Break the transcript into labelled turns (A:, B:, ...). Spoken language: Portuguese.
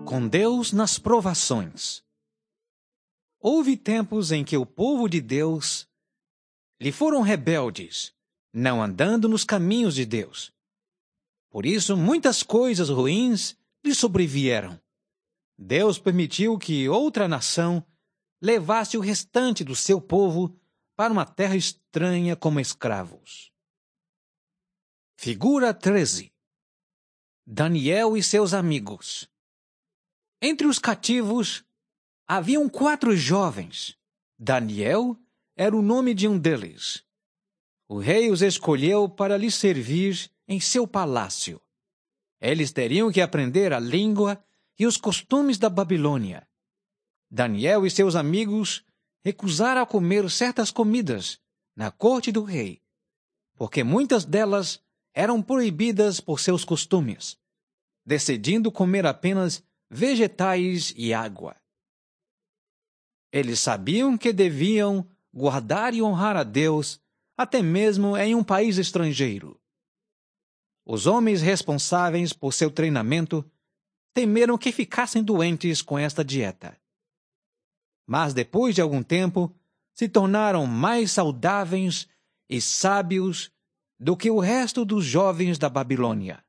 A: Com Deus nas provações. Houve tempos em que o povo de Deus lhe foram rebeldes, não andando nos caminhos de Deus. Por isso, muitas coisas ruins lhe sobrevieram. Deus permitiu que outra nação levasse o restante do seu povo para uma terra estranha como escravos. Figura 13. Daniel e seus amigos. Entre os cativos, haviam 4 jovens. Daniel era o nome de um deles. O rei os escolheu para lhe servir em seu palácio. Eles teriam que aprender a língua e os costumes da Babilônia. Daniel e seus amigos recusaram a comer certas comidas na corte do rei, porque muitas delas eram proibidas por seus costumes, decidindo comer apenas vegetais e água. Eles sabiam que deviam guardar e honrar a Deus até mesmo em um país estrangeiro. Os homens responsáveis por seu treinamento temeram que ficassem doentes com esta dieta. Mas depois de algum tempo, se tornaram mais saudáveis e sábios do que o resto dos jovens da Babilônia.